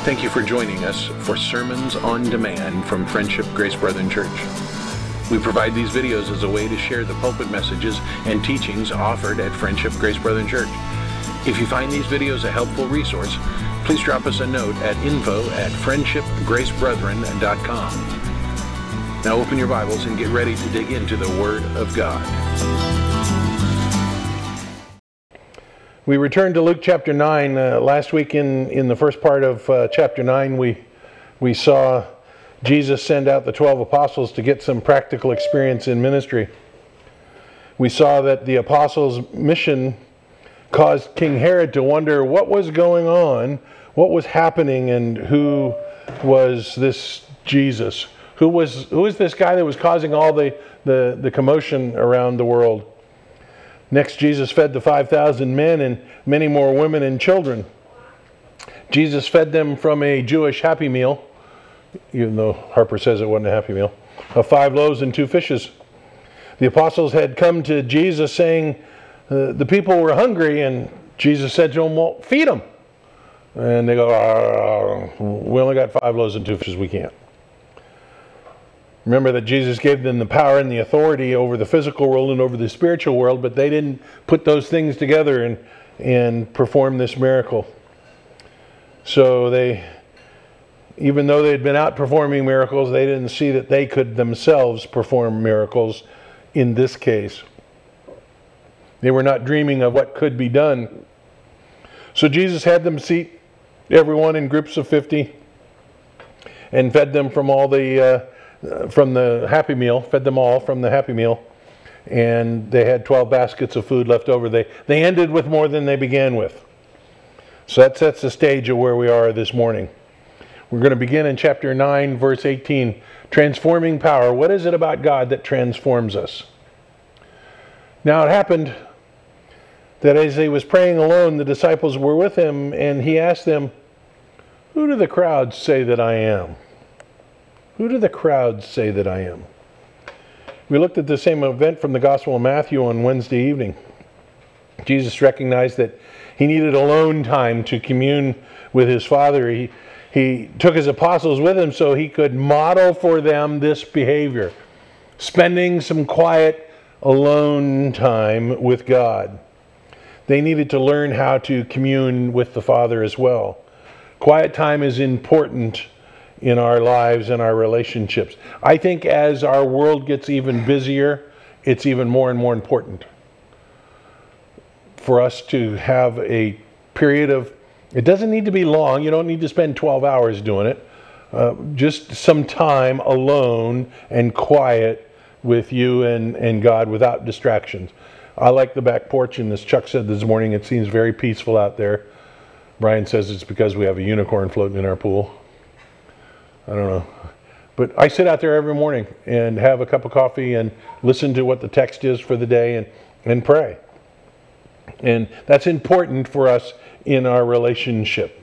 Thank you for joining us for Sermons on Demand from Friendship Grace Brethren Church. We provide these videos as a way to share the pulpit messages and teachings offered at Friendship Grace Brethren Church. If you find these videos a helpful resource, please drop us a note at info@friendshipgracebrethren.com. Now open your Bibles and get ready to dig into the Word of God. We returned to Luke chapter 9. Last week in the first part of chapter 9, we saw Jesus send out the 12 apostles to get some practical experience in ministry. We saw that the apostles' mission caused King Herod to wonder what was going on, what was happening, and who was this Jesus? Who is this guy that was causing all the commotion around the world? Next, Jesus fed the 5,000 men and many more women and children. Jesus fed them from a Jewish Happy Meal, even though Harper says it wasn't a Happy Meal, of 5 loaves and 2 fishes. The apostles had come to Jesus saying the people were hungry, and Jesus said to them, well, feed them. And they go, we only got 5 loaves and 2 fishes, we can't. Remember that Jesus gave them the power and the authority over the physical world and over the spiritual world, but they didn't put those things together and perform this miracle. So even though they'd been out performing miracles, they didn't see that they could themselves perform miracles in this case. They were not dreaming of what could be done. So Jesus had them seat everyone in groups of 50 and fed them from from the Happy Meal, fed them all from the Happy Meal, and they had 12 baskets of food left over. They ended with more than they began with. So that sets the stage of where we are this morning. We're going to begin in chapter 9, verse 18, transforming power. What is it about God that transforms us? Now it happened that as he was praying alone, the disciples were with him, and he asked them, "Who do the crowds say that I am? Who do the crowds say that I am?" We looked at the same event from the Gospel of Matthew on Wednesday evening. Jesus recognized that he needed alone time to commune with his Father. He took his apostles with him so he could model for them this behavior, spending some quiet alone time with God. They needed to learn how to commune with the Father as well. Quiet time is important in our lives and our relationships. I think as our world gets even busier, it's even more and more important for us to have a period of, it doesn't need to be long, you don't need to spend 12 hours doing it, just some time alone and quiet with you and God without distractions. I like the back porch, and as Chuck said this morning, it seems very peaceful out there. Brian says it's because we have a unicorn floating in our pool. I don't know. But I sit out there every morning and have a cup of coffee and listen to what the text is for the day and pray. And that's important for us in our relationship.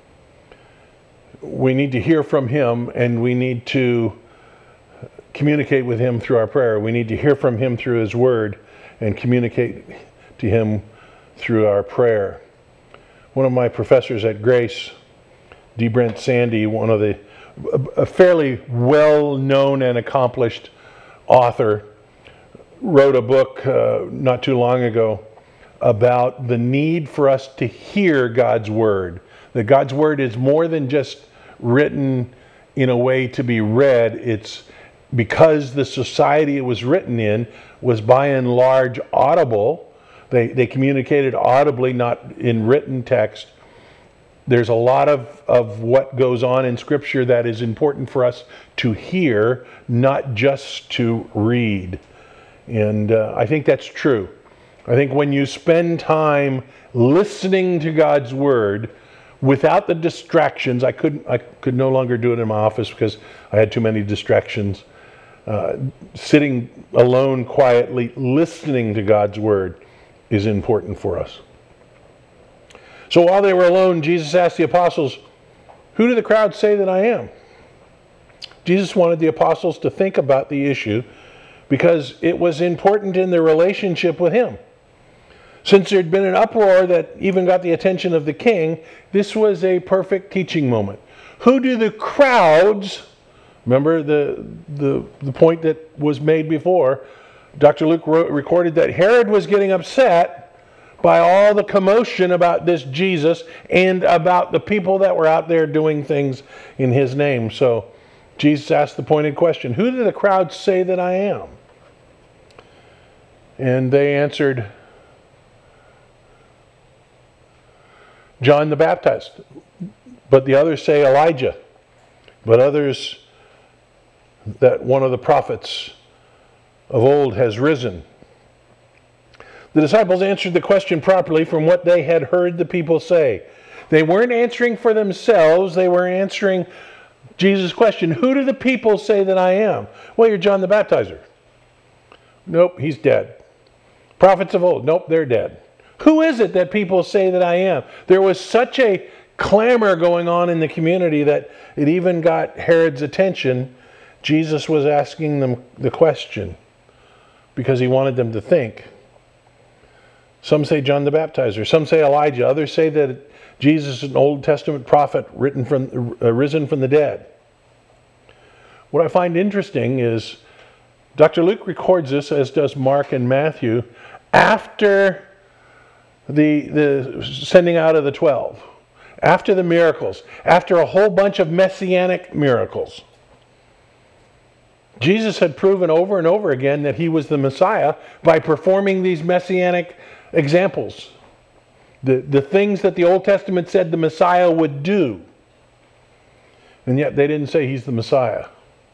We need to hear from him, and we need to communicate with him through our prayer. We need to hear from him through his word and communicate to him through our prayer. One of my professors at Grace, D. Brent Sandy, a fairly well-known and accomplished author, wrote a book not too long ago about the need for us to hear God's Word. That God's Word is more than just written in a way to be read. It's because the society it was written in was by and large audible. They communicated audibly, not in written text. There's a lot of what goes on in Scripture that is important for us to hear, not just to read. And I think that's true. I think when you spend time listening to God's Word without the distractions, I could no longer do it in my office because I had too many distractions. Sitting alone quietly, listening to God's Word is important for us. So while they were alone, Jesus asked the apostles, "Who do the crowd say that I am?" Jesus wanted the apostles to think about the issue because it was important in their relationship with him. Since there'd been an uproar that even got the attention of the king, this was a perfect teaching moment. Who do the crowds, remember the point that was made before, Dr. Luke recorded that Herod was getting upset by all the commotion about this Jesus and about the people that were out there doing things in his name. So Jesus asked the pointed question, who do the crowds say that I am? And they answered, John the Baptist. But the others say Elijah. But others that one of the prophets of old has risen. The disciples answered the question properly from what they had heard the people say. They weren't answering for themselves. They were answering Jesus' question. Who do the people say that I am? Well, you're John the Baptizer. Nope, he's dead. Prophets of old. Nope, they're dead. Who is it that people say that I am? There was such a clamor going on in the community that it even got Herod's attention. Jesus was asking them the question because he wanted them to think. Some say John the Baptizer. Some say Elijah. Others say that Jesus is an Old Testament prophet risen from the dead. What I find interesting is Dr. Luke records this, as does Mark and Matthew, after the sending out of the 12, after the miracles, after a whole bunch of messianic miracles. Jesus had proven over and over again that he was the Messiah by performing these messianic examples. The things that the Old Testament said the Messiah would do. And yet they didn't say he's the Messiah.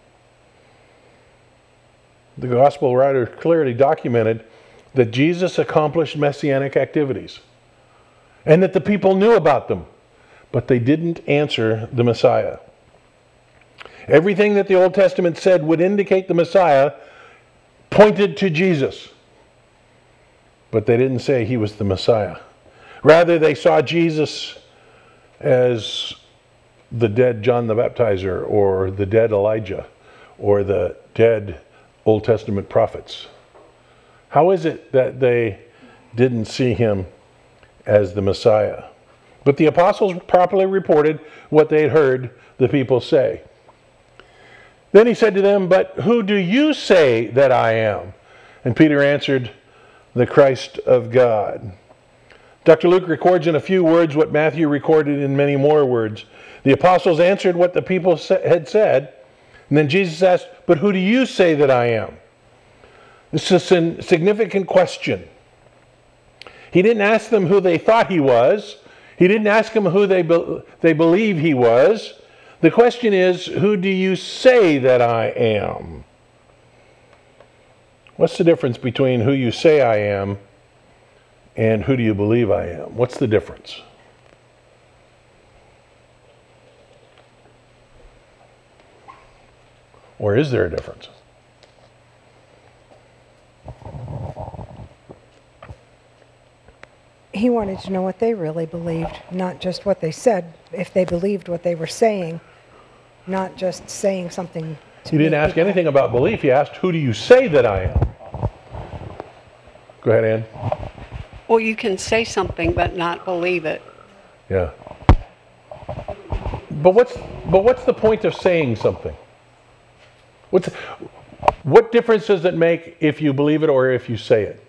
The gospel writer clearly documented that Jesus accomplished messianic activities and that the people knew about them, but they didn't answer the Messiah. Everything that the Old Testament said would indicate the Messiah pointed to Jesus, but they didn't say he was the Messiah. Rather, they saw Jesus as the dead John the Baptizer or the dead Elijah or the dead Old Testament prophets. How is it that they didn't see him as the Messiah? But the apostles properly reported what they had heard the people say. Then he said to them, "But who do you say that I am?" And Peter answered, "The Christ of God." Dr. Luke records in a few words what Matthew recorded in many more words. The apostles answered what the people had said, and then Jesus asked, "But who do you say that I am?" This is a significant question. He didn't ask them who they thought he was. He didn't ask them who they believe he was. The question is, who do you say that I am? What's the difference between who you say I am and who do you believe I am? What's the difference? Or is there a difference? He wanted to know what they really believed, not just what they said, if they believed what they were saying, not just saying something to He didn't ask anything about belief. He asked, who do you say that I am? Go ahead, Ann. Well, you can say something but not believe it. Yeah. But what's the point of saying something? What difference does it make if you believe it or if you say it?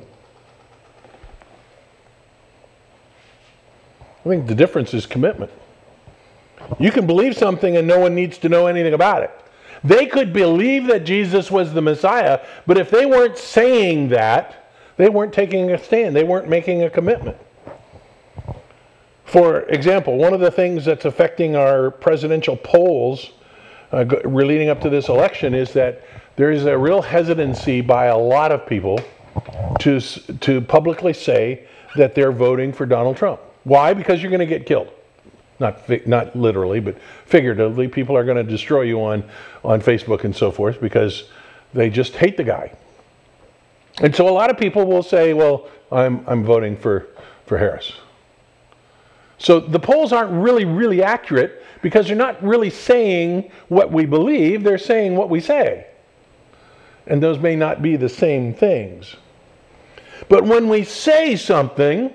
I think the difference is commitment. You can believe something and no one needs to know anything about it. They could believe that Jesus was the Messiah, but if they weren't saying that, they weren't taking a stand. They weren't making a commitment. For example, one of the things that's affecting our presidential polls leading up to this election is that there is a real hesitancy by a lot of people to publicly say that they're voting for Donald Trump. Why? Because you're going to get killed. Not literally, but figuratively. People are going to destroy you on Facebook and so forth because they just hate the guy. And so a lot of people will say, well, I'm voting for Harris. So the polls aren't really accurate because they're not really saying what we believe, they're saying what we say. And those may not be the same things. But when we say something,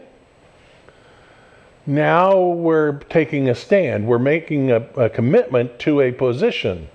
now we're taking a stand. We're making a commitment to a position.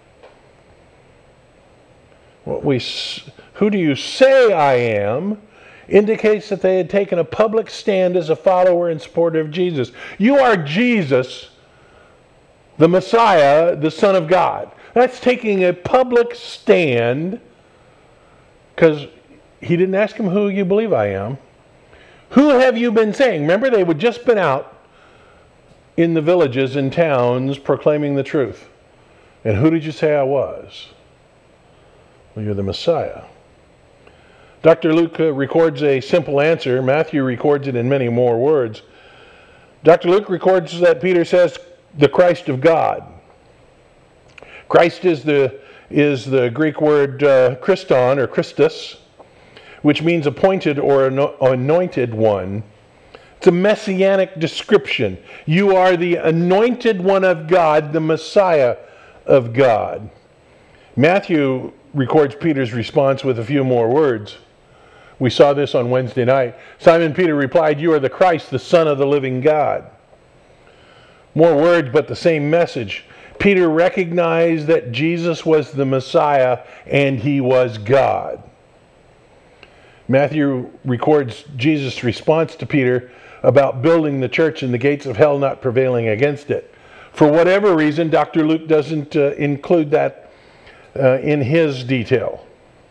Who do you say I am indicates that they had taken a public stand as a follower and supporter of Jesus. You are Jesus, the Messiah, the Son of God. That's taking a public stand, because he didn't ask him who you believe I am. Who have you been saying? Remember, they had just been out in the villages and towns proclaiming the truth. And who did you say I was? Well, you're the Messiah. Dr. Luke records a simple answer. Matthew records it in many more words. Dr. Luke records that Peter says, the Christ of God. Christ is the Greek word Christon or Christus, which means appointed or anointed one. It's a messianic description. You are the anointed one of God, the Messiah of God. Matthew records Peter's response with a few more words. We saw this on Wednesday night. Simon Peter replied, you are the Christ, the Son of the living God. More words, but the same message. Peter recognized that Jesus was the Messiah and he was God. Matthew records Jesus' response to Peter about building the church and the gates of hell not prevailing against it. For whatever reason, Dr. Luke doesn't include that in his detail.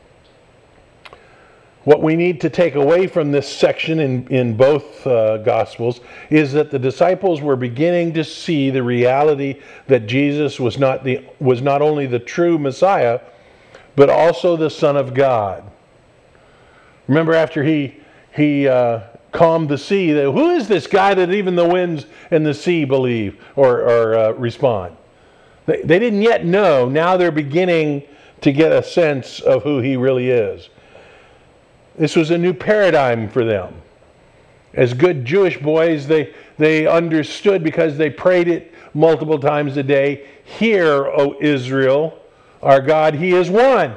What we need to take away from this section in both Gospels is that the disciples were beginning to see the reality that Jesus was not only the true Messiah, but also the Son of God. Remember, after he calmed the sea, who is this guy that even the winds and the sea believe or respond? They didn't yet know. Now they're beginning to get a sense of who he really is. This was a new paradigm for them. As good Jewish boys, they understood, because they prayed it multiple times a day, hear, O Israel, our God, he is one.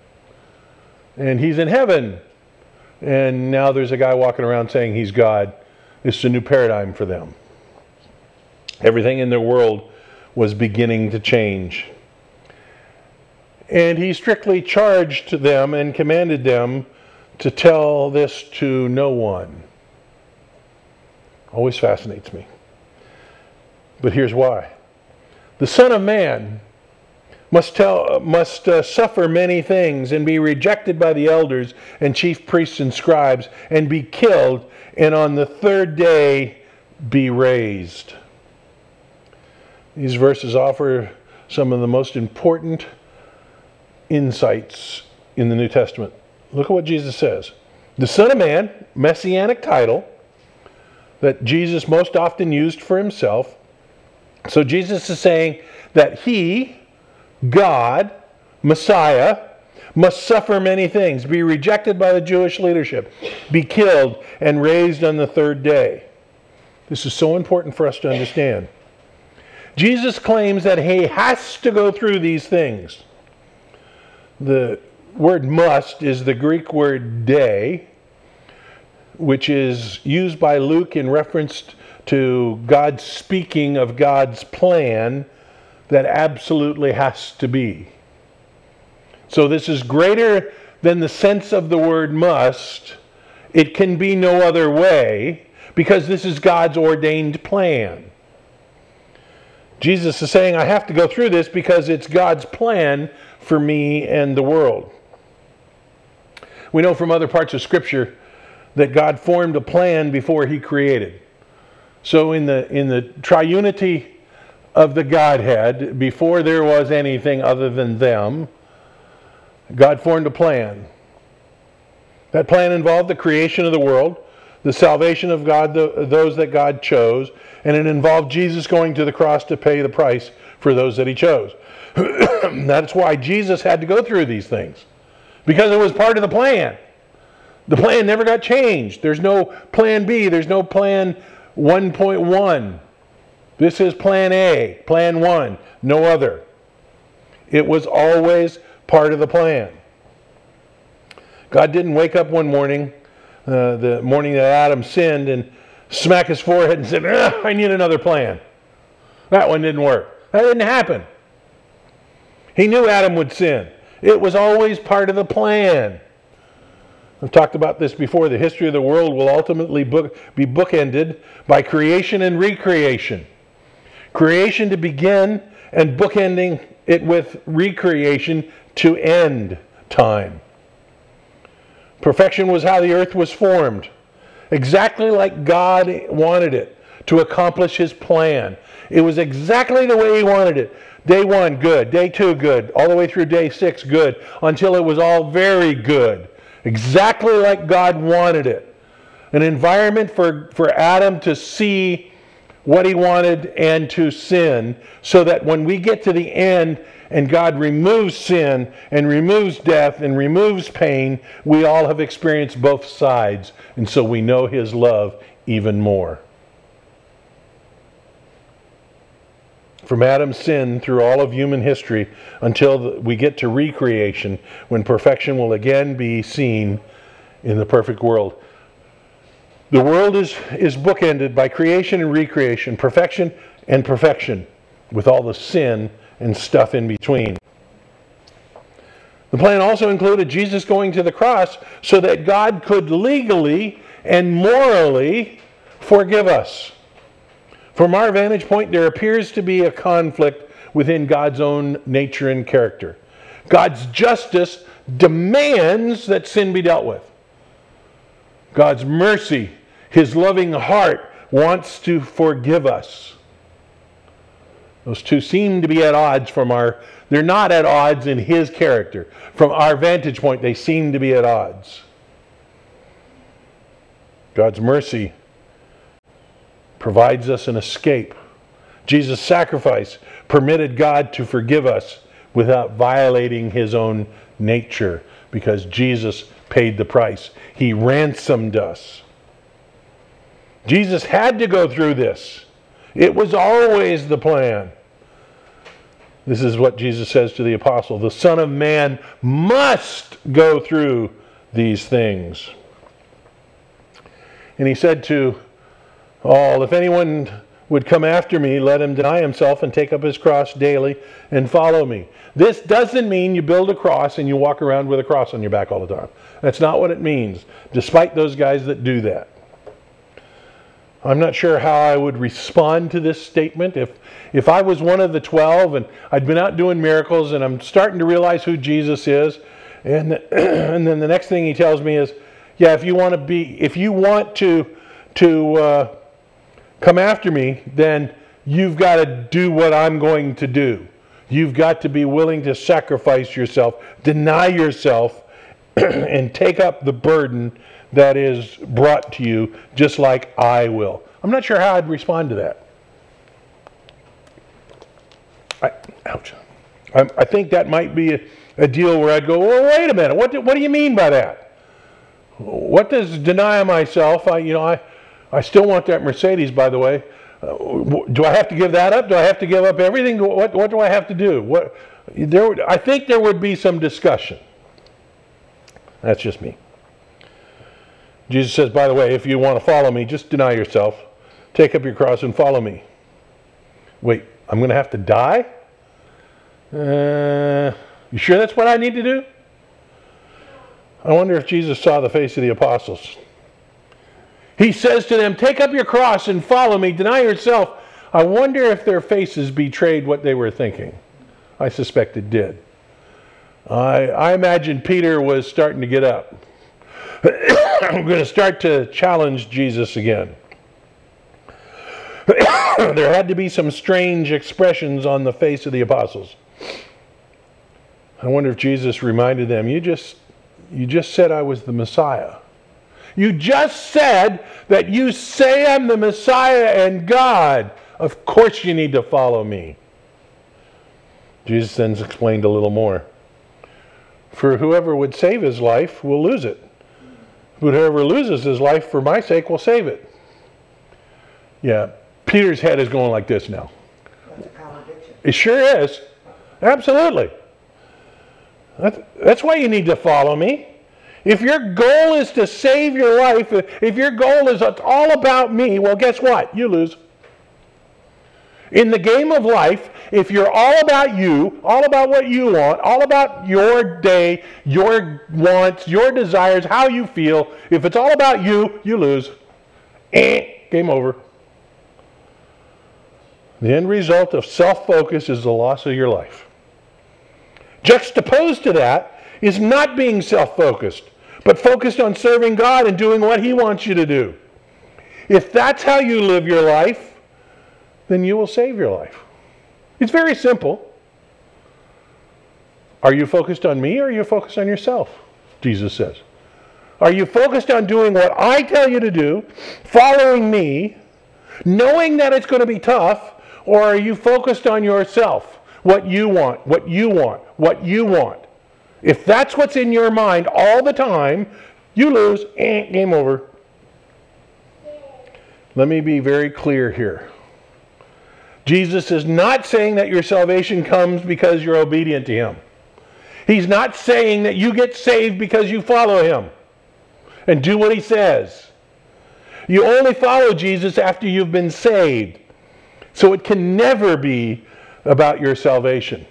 And he's in heaven. And now there's a guy walking around saying he's God. It's a new paradigm for them. Everything in their world was beginning to change. And he strictly charged them and commanded them to tell this to no one. Always fascinates me. But here's why. The Son of Man must suffer many things and be rejected by the elders and chief priests and scribes and be killed, and on the third day be raised. These verses offer some of the most important insights in the New Testament. Look at what Jesus says. The Son of Man, messianic title that Jesus most often used for himself. So Jesus is saying that he, God, Messiah, must suffer many things, be rejected by the Jewish leadership, be killed, and raised on the third day. This is so important for us to understand. Jesus claims that he has to go through these things. The word must is the Greek word "de," which is used by Luke in reference to God speaking of God's plan that absolutely has to be. So this is greater than the sense of the word must. It can be no other way, because this is God's ordained plan. Jesus is saying, I have to go through this because it's God's plan for me and the world. We know from other parts of Scripture that God formed a plan before he created. So in the triunity of the Godhead, before there was anything other than them, God formed a plan. That plan involved the creation of the world, the salvation of God, those that God chose, and it involved Jesus going to the cross to pay the price for those that he chose. That's why Jesus had to go through these things, because it was part of the plan. The plan never got changed. There's no plan B. There's no plan 1.1. This is plan A, plan 1, no other. It was always part of the plan. God didn't wake up one morning the morning that Adam sinned, and smack his forehead and said, I need another plan. That one didn't work. That didn't happen. He knew Adam would sin. It was always part of the plan. I've talked about this before. The history of the world will ultimately be bookended by creation and recreation. Creation to begin and bookending it with recreation to end time. Perfection was how the earth was formed, exactly like God wanted it to accomplish his plan. It was exactly the way he wanted it. Day 1, good. Day 2, good. All the way through day 6, good. Until it was all very good. Exactly like God wanted it. An environment for Adam to see what he wanted and to sin, so that when we get to the end and God removes sin and removes death and removes pain, we all have experienced both sides, and so we know his love even more. From Adam's sin through all of human history until we get to recreation, when perfection will again be seen in the perfect world. The world is bookended by creation and recreation, perfection and perfection, with all the sin and stuff in between. The plan also included Jesus going to the cross so that God could legally and morally forgive us. From our vantage point, there appears to be a conflict within God's own nature and character. God's justice demands that sin be dealt with. God's mercy, his loving heart, wants to forgive us. Those two seem to be at odds they're not at odds in his character. From our vantage point, they seem to be at odds. God's mercy provides us an escape. Jesus' sacrifice permitted God to forgive us without violating his own nature, because Jesus paid the price. He ransomed us. Jesus had to go through this. It was always the plan. This is what Jesus says to the apostle: the Son of Man must go through these things. And he said to all, if anyone would come after me, let him deny himself and take up his cross daily and follow me. This doesn't mean you build a cross and you walk around with a cross on your back all the time. That's not what it means, despite those guys that do that. I'm not sure how I would respond to this statement. If I was one of the 12 and I'd been out doing miracles and I'm starting to realize who Jesus is, and then the next thing he tells me is, yeah, if you want to come after me, then you've got to do what I'm going to do. You've got to be willing to sacrifice yourself, deny yourself, and take up the burden that is brought to you, just like I will. I'm not sure how I'd respond to that. I think that might be a deal where I'd go, well, wait a minute, what do you mean by that? What does deny myself? I still want that Mercedes, by the way. Do I have to give that up? Do I have to give up everything? What do I have to do? I think there would be some discussion. That's just me. Jesus says, by the way, if you want to follow me, just deny yourself. Take up your cross and follow me. Wait, I'm going to have to die? You sure that's what I need to do? I wonder if Jesus saw the face of the apostles. He says to them, take up your cross and follow me, deny yourself. I wonder if their faces betrayed what they were thinking. I suspect it did. I imagine Peter was starting to get up. I'm going to start to challenge Jesus again. There had to be some strange expressions on the face of the apostles. I wonder if Jesus reminded them, you just said I was the Messiah. You just said that you say I'm the Messiah and God. Of course you need to follow me. Jesus then explained a little more. For whoever would save his life will lose it. But whoever loses his life for my sake will save it. Yeah, Peter's head is going like this now. That's a contradiction. It sure is. Absolutely. That's why you need to follow me. If your goal is to save your life, if your goal is it's all about me, well, guess what? You lose. In the game of life, if you're all about you, all about what you want, all about your day, your wants, your desires, how you feel, if it's all about you, you lose. Game over. The end result of self-focus is the loss of your life. Juxtaposed to that is not being self-focused, but focused on serving God and doing what He wants you to do. If that's how you live your life, then you will save your life. It's very simple. Are you focused on me or are you focused on yourself? Jesus says. Are you focused on doing what I tell you to do, following me, knowing that it's going to be tough, or are you focused on yourself, what you want, what you want, what you want? If that's what's in your mind all the time, you lose. Game over. Let me be very clear here. Jesus is not saying that your salvation comes because you're obedient to Him. He's not saying that you get saved because you follow Him and do what He says. You only follow Jesus after you've been saved. So it can never be about your salvation.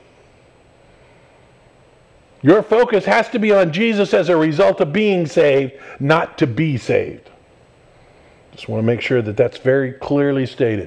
Your focus has to be on Jesus as a result of being saved, not to be saved. Just want to make sure that that's very clearly stated.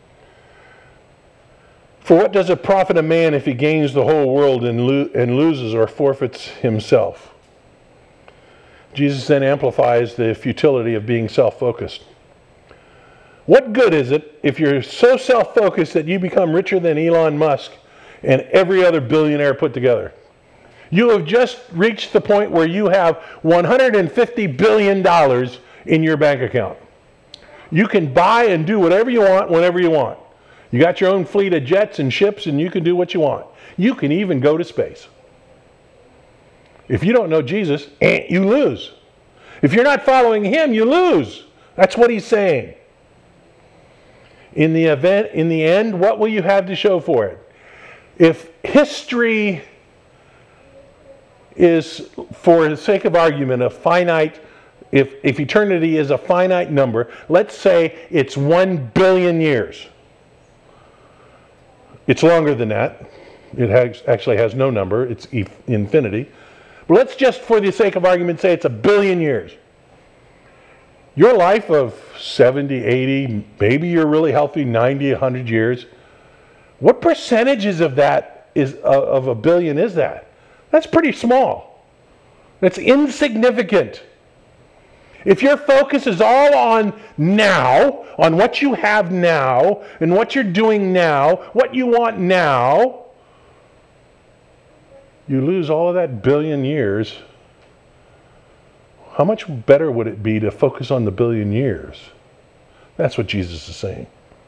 For what does it profit a man if he gains the whole world and loses or forfeits himself? Jesus then amplifies the futility of being self-focused. What good is it if you're so self-focused that you become richer than Elon Musk and every other billionaire put together? You have just reached the point where you have $150 billion in your bank account. You can buy and do whatever you want whenever you want. You got your own fleet of jets and ships and you can do what you want. You can even go to space. If you don't know Jesus, you lose. If you're not following Him, you lose. That's what He's saying. In the end, what will you have to show for it? If history is, for the sake of argument, a finite, if eternity is a finite number, let's say it's 1 billion years. It's longer than that. It actually has no number. It's infinity. But let's just, for the sake of argument, say it's 1 billion years. Your life of 70, 80, maybe you're really healthy, 90, 100 years. What percentages of that of 1 billion is that? That's pretty small. That's insignificant. If your focus is all on now, on what you have now, and what you're doing now, what you want now, you lose all of that 1 billion years. How much better would it be to focus on the 1 billion years? That's what Jesus is saying.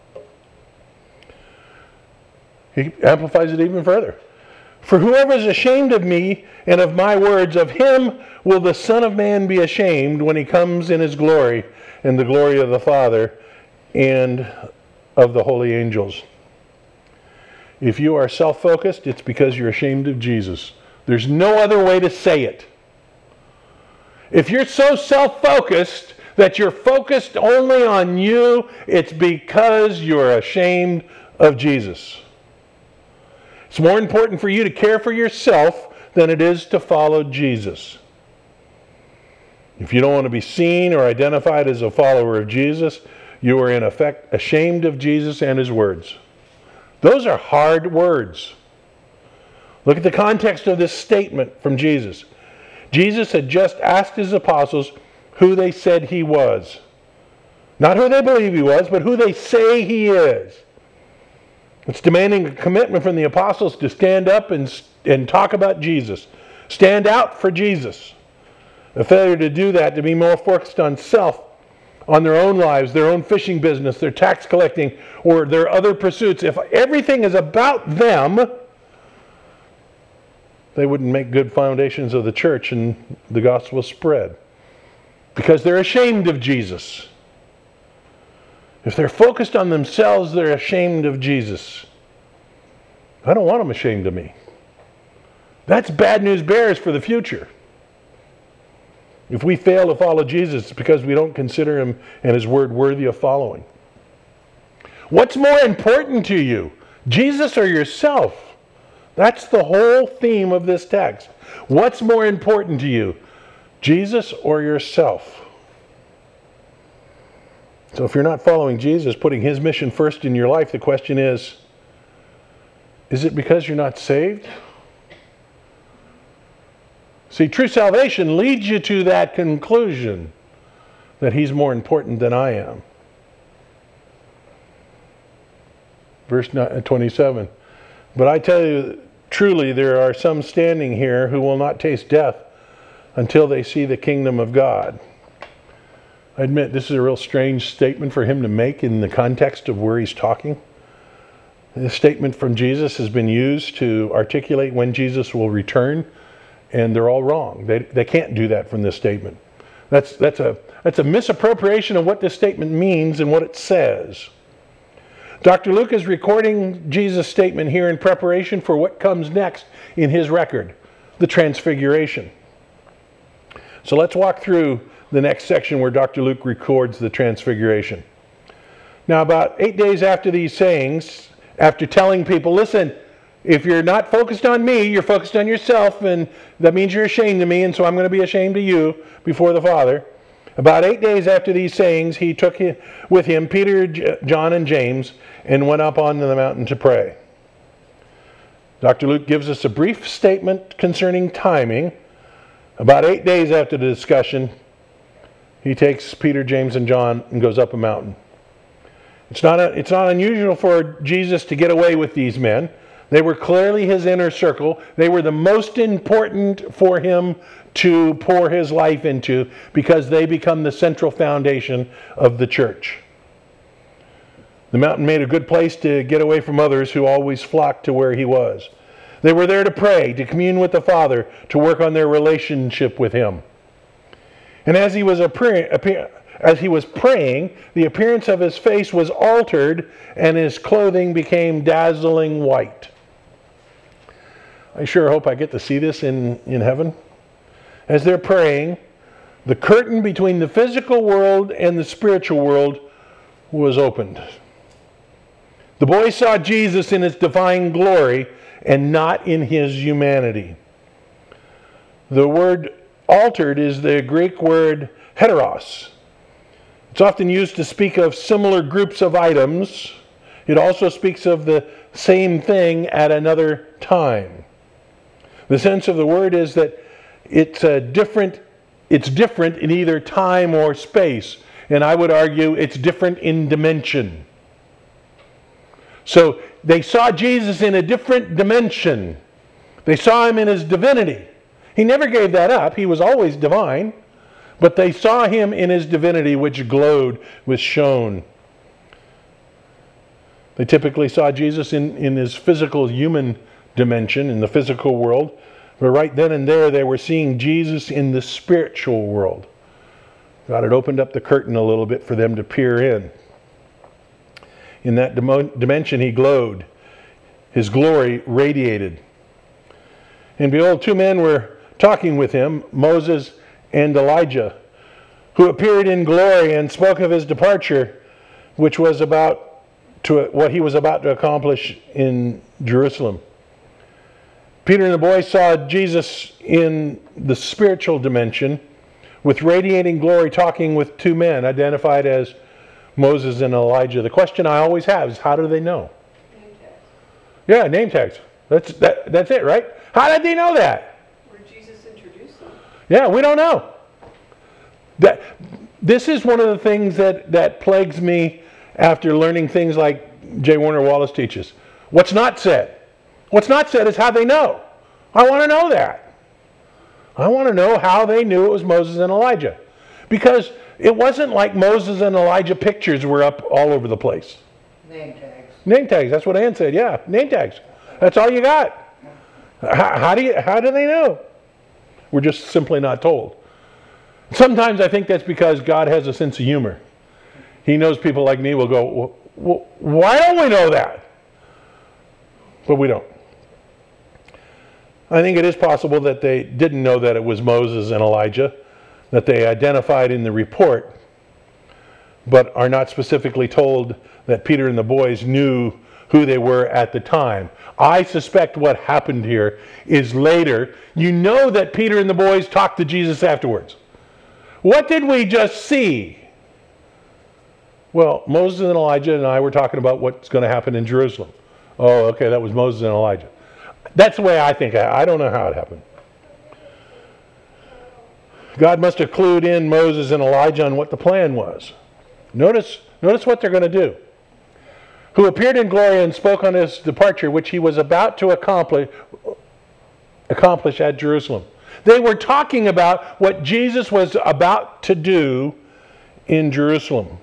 He amplifies it even further. For whoever is ashamed of me and of my words, of him will the Son of Man be ashamed when He comes in His glory and the glory of the Father and of the holy angels. If you are self-focused, it's because you're ashamed of Jesus. There's no other way to say it. If you're so self-focused that you're focused only on you, it's because you're ashamed of Jesus. It's more important for you to care for yourself than it is to follow Jesus. If you don't want to be seen or identified as a follower of Jesus, you are in effect ashamed of Jesus and His words. Those are hard words. Look at the context of this statement from Jesus. Jesus had just asked His apostles who they said He was. Not who they believe He was, but who they say He is. It's demanding a commitment from the apostles to stand up and talk about Jesus. Stand out for Jesus. A failure to do that, to be more focused on self, on their own lives, their own fishing business, their tax collecting, or their other pursuits. If everything is about them, they wouldn't make good foundations of the church and the gospel spread. Because they're ashamed of Jesus. If they're focused on themselves, they're ashamed of Jesus. I don't want them ashamed of me. That's bad news bears for the future. If we fail to follow Jesus, it's because we don't consider him and his word worthy of following. What's more important to you, Jesus or yourself? That's the whole theme of this text. What's more important to you, Jesus or yourself? So if you're not following Jesus, putting his mission first in your life, the question is it because you're not saved? See, true salvation leads you to that conclusion that he's more important than I am. Verse 27. But I tell you, truly, there are some standing here who will not taste death until they see the kingdom of God. I admit this is a real strange statement for him to make in the context of where he's talking. This statement from Jesus has been used to articulate when Jesus will return, and they're all wrong. They can't do that from this statement. That's a misappropriation of what this statement means and what it says. Dr. Luke is recording Jesus' statement here in preparation for what comes next in his record, the Transfiguration. So let's walk through the next section where Dr. Luke records the Transfiguration. Now, about 8 days after these sayings, after telling people, listen, if you're not focused on me, you're focused on yourself, and that means you're ashamed of me, and so I'm going to be ashamed of you before the Father. About 8 days after these sayings, he took with him Peter, John, and James, and went up on the mountain to pray. Dr. Luke gives us a brief statement concerning timing. About 8 days after the discussion, he takes Peter, James, and John and goes up a mountain. It's not unusual for Jesus to get away with these men. They were clearly his inner circle. They were the most important for him to pour his life into because they become the central foundation of the church. The mountain made a good place to get away from others who always flocked to where he was. They were there to pray, to commune with the Father, to work on their relationship with him. And as he was praying, the appearance of his face was altered and his clothing became dazzling white. I sure hope I get to see this in heaven. As they're praying, the curtain between the physical world and the spiritual world was opened. The boys saw Jesus in his divine glory and not in his humanity. The word altered is the Greek word heteros. It's often used to speak of similar groups of items. It also speaks of the same thing at another time. The sense of the word is that it's different in either time or space. And I would argue it's different in dimension. So they saw Jesus in a different dimension. They saw him in his divinity. He never gave that up. He was always divine. But they saw him in his divinity, which glowed, which shone. They typically saw Jesus in his physical human dimension, in the physical world. But right then and there, they were seeing Jesus in the spiritual world. God had opened up the curtain a little bit for them to peer in. In that dimension, he glowed. His glory radiated. And behold, two men were talking with him, Moses and Elijah, who appeared in glory and spoke of his departure, which was what he was about to accomplish in Jerusalem. Peter and the boys saw Jesus in the spiritual dimension with radiating glory talking with two men identified as Moses and Elijah. The question I always have is, how do they know? Name tags. Yeah, name tags. That's it, right? How did they know that? Where Jesus introduced them. Yeah, we don't know. This is one of the things that plagues me after learning things like J. Warner Wallace teaches. What's not said? What's not said is how they know. I want to know that. I want to know how they knew it was Moses and Elijah. Because it wasn't like Moses and Elijah pictures were up all over the place. Name tags. Name tags, that's what Ann said, yeah, name tags. That's all you got. How do they know? We're just simply not told. Sometimes I think that's because God has a sense of humor. He knows people like me will go, well, why don't we know that? But we don't. I think it is possible that they didn't know that it was Moses and Elijah. that they identified in the report, but are not specifically told that Peter and the boys knew who they were at the time. I suspect what happened here is later. You know that Peter and the boys talked to Jesus afterwards. What did we just see? Well, Moses and Elijah and I were talking about what's going to happen in Jerusalem. Oh, okay, that was Moses and Elijah. That's the way I think. I don't know how it happened. God must have clued in Moses and Elijah on what the plan was. Notice what they're going to do. Who appeared in glory and spoke on his departure, which he was about to accomplish at Jerusalem. They were talking about what Jesus was about to do in Jerusalem.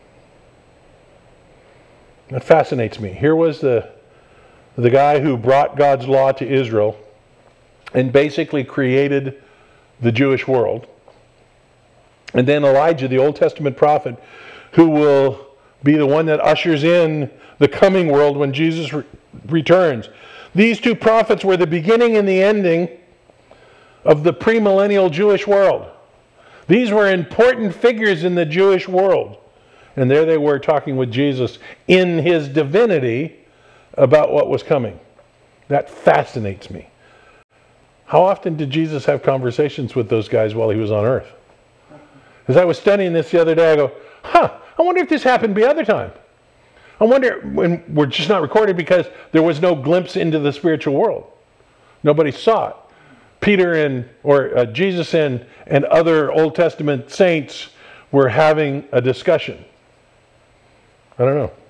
That fascinates me. Here was the guy who brought God's law to Israel and basically created the Jewish world. And then Elijah, the Old Testament prophet, who will be the one that ushers in the coming world when Jesus returns. These two prophets were the beginning and the ending of the premillennial Jewish world. These were important figures in the Jewish world. And there they were talking with Jesus in his divinity about what was coming. That fascinates me. How often did Jesus have conversations with those guys while he was on earth? As I was studying this the other day, I go, I wonder if this happened the other time. I wonder, when we're just not recorded because there was no glimpse into the spiritual world. Nobody saw it. Peter or Jesus and other Old Testament saints were having a discussion. I don't know.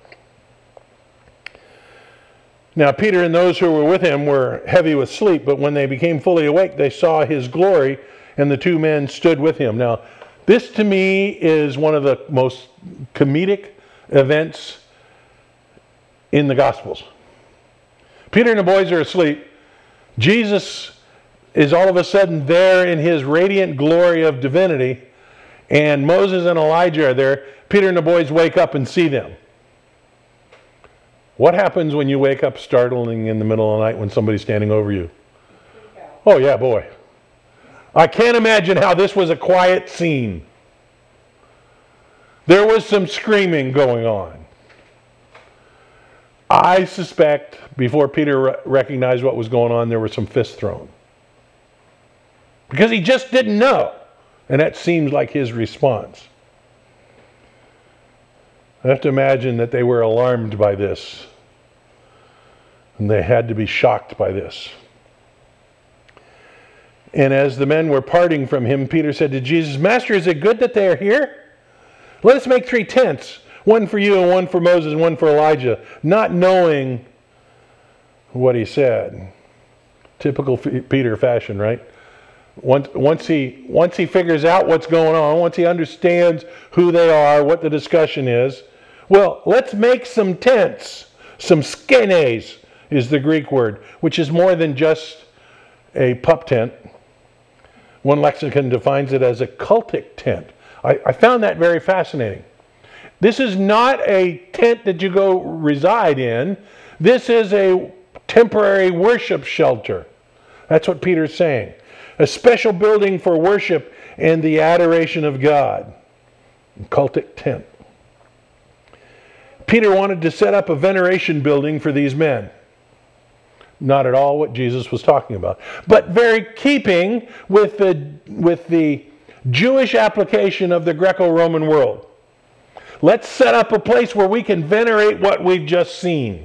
Now, Peter and those who were with him were heavy with sleep, but when they became fully awake, they saw his glory, and the two men stood with him. Now, this to me is one of the most comedic events in the Gospels. Peter and the boys are asleep. Jesus is all of a sudden there in his radiant glory of divinity, and Moses and Elijah are there. Peter and the boys wake up and see them. What happens when you wake up startling in the middle of the night when somebody's standing over you? Oh yeah, boy. I can't imagine how this was a quiet scene. There was some screaming going on. I suspect before Peter recognized what was going on, there were some fists thrown. Because he just didn't know. And that seems like his response. I have to imagine that they were alarmed by this. And they had to be shocked by this. And as the men were parting from him, Peter said to Jesus, Master, is it good that they are here? Let us make 3 tents, one for you and one for Moses and one for Elijah, not knowing what he said. Typical Peter fashion, right? Once he figures out what's going on, once he understands who they are, what the discussion is, well, let's make some tents. Some skenes is the Greek word, which is more than just a pup tent. One lexicon defines it as a cultic tent. I found that very fascinating. This is not a tent that you go reside in. This is a temporary worship shelter. That's what Peter's saying. A special building for worship and the adoration of God. A cultic tent. Peter wanted to set up a veneration building for these men. Not at all what Jesus was talking about. But very keeping with the Jewish application of the Greco-Roman world. Let's set up a place where we can venerate what we've just seen.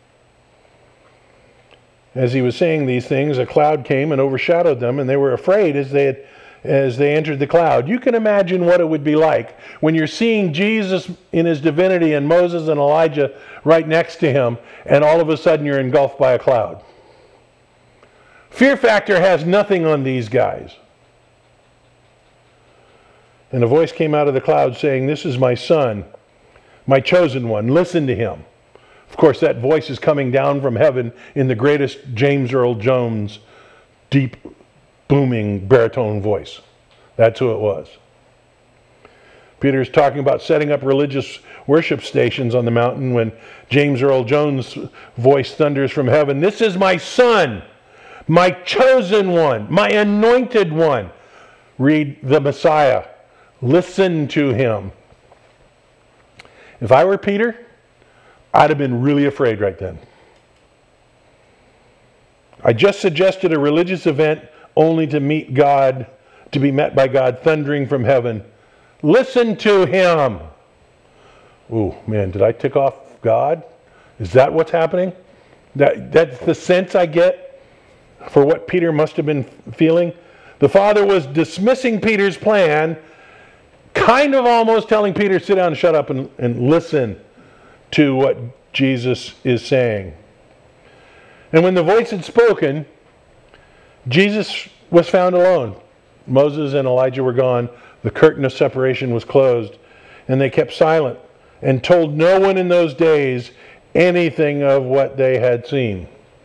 As he was saying these things, a cloud came and overshadowed them, and they were afraid as they entered the cloud. You can imagine what it would be like when you're seeing Jesus in his divinity and Moses and Elijah right next to him, and all of a sudden you're engulfed by a cloud. Fear factor has nothing on these guys. And a voice came out of the cloud saying, This is my son, my chosen one. Listen to him. Of course, that voice is coming down from heaven in the greatest James Earl Jones deep, booming baritone voice. That's who it was. Peter's talking about setting up religious worship stations on the mountain when James Earl Jones' voice thunders from heaven, This is my son, my chosen one, my anointed one. Read the Messiah Listen to him. If I were Peter, I'd have been really afraid right then. I just suggested a religious event only to meet God, to be met by God thundering from heaven. Listen to him. Ooh, man, did I tick off God? Is that what's happening? That's the sense I get for what Peter must have been feeling. The Father was dismissing Peter's plan, kind of almost telling Peter, sit down and shut up and listen to what Jesus is saying. And when the voice had spoken, Jesus was found alone. Moses and Elijah were gone. The curtain of separation was closed. And they kept silent and told no one in those days anything of what they had seen.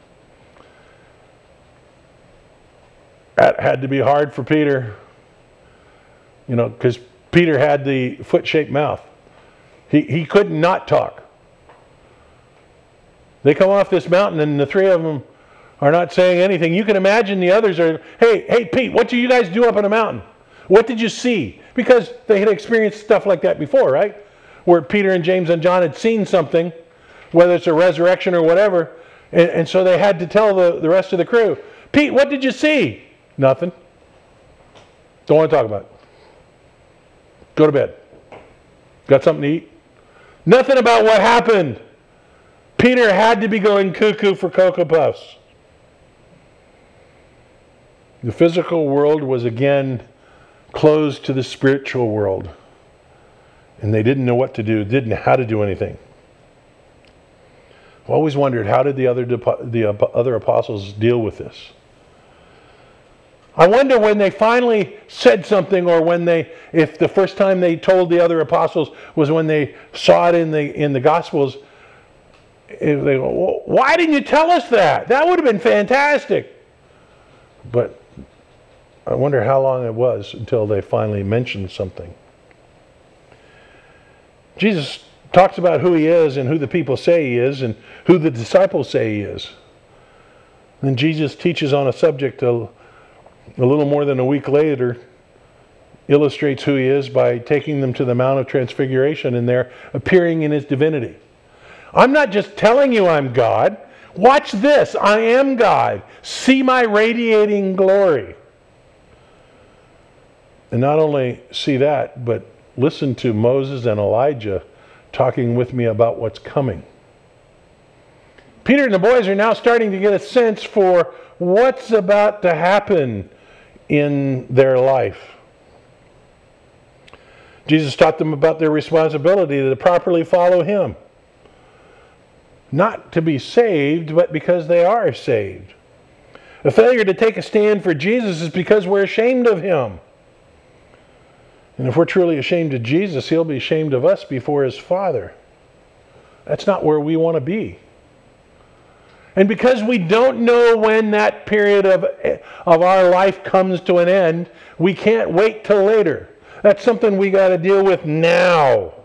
That had to be hard for Peter, because Peter had the foot-shaped mouth. He could not talk. They come off this mountain and the three of them are not saying anything. You can imagine the others are, hey Pete, what do you guys do up on the mountain? What did you see? Because they had experienced stuff like that before, right? Where Peter and James and John had seen something, whether it's a resurrection or whatever, and so they had to tell the rest of the crew, Pete, what did you see? Nothing. Don't want to talk about it. Go to bed. Got something to eat? Nothing about what happened. Peter had to be going cuckoo for Cocoa Puffs. The physical world was again closed to the spiritual world. And they didn't know what to do, didn't know how to do anything. I've always wondered, how did the other apostles deal with this? I wonder when they finally said something, or if the first time they told the other apostles was when they saw it in the Gospels. If they go, well, why didn't you tell us that? That would have been fantastic. But I wonder how long it was until they finally mentioned something. Jesus talks about who he is and who the people say he is and who the disciples say he is. Then Jesus teaches on a subject a little more than a week later, illustrates who he is by taking them to the Mount of Transfiguration and there appearing in his divinity. I'm not just telling you I'm God. Watch this. I am God. See my radiating glory. And not only see that, but listen to Moses and Elijah talking with me about what's coming. Peter and the boys are now starting to get a sense for what's about to happen in their life. Jesus taught them about their responsibility to properly follow him. Not to be saved, but because they are saved. A failure to take a stand for Jesus is because we're ashamed of him. And if we're truly ashamed of Jesus, he'll be ashamed of us before his Father. That's not where we want to be. And because we don't know when that period of our life comes to an end, we can't wait till later. That's something we got to deal with now.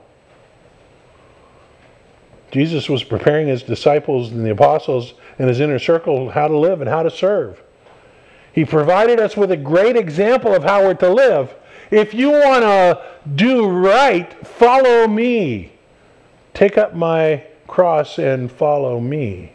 Jesus was preparing his disciples and the apostles and his inner circle how to live and how to serve. He provided us with a great example of how we're to live. If you want to do right, follow me. Take up my cross and follow me.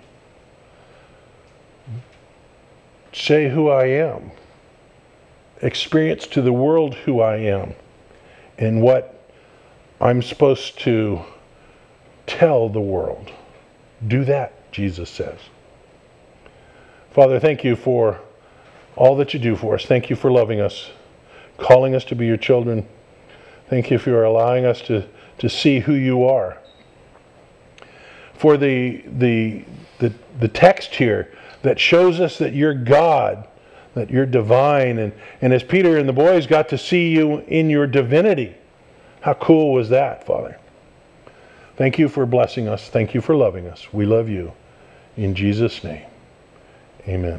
Say who I am. Experience to the world who I am and what I'm supposed to tell the world. Do that, Jesus says. Father, thank you for all that you do for us. Thank you for loving us, calling us to be your children. Thank you for allowing us to see who you are. For the text here that shows us that you're God, that you're divine, and as Peter and the boys got to see you in your divinity, how cool was that, Father? Thank you for blessing us. Thank you for loving us. We love you. In Jesus' name, amen.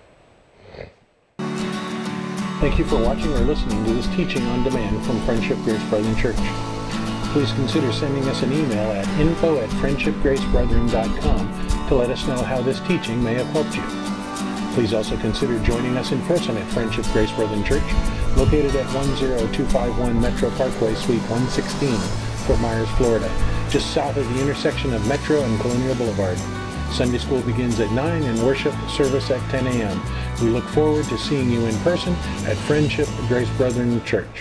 Thank you for watching or listening to this teaching on demand from Friendship Grace Brethren Church. Please consider sending us an email at info@friendshipgracebrethren.com to let us know how this teaching may have helped you. Please also consider joining us in person at Friendship Grace Brethren Church, located at 10251 Metro Parkway, Suite 116, Fort Myers, Florida, just south of the intersection of Metro and Colonial Boulevard. Sunday school begins at 9 and worship service at 10 a.m. We look forward to seeing you in person at Friendship Grace Brethren Church.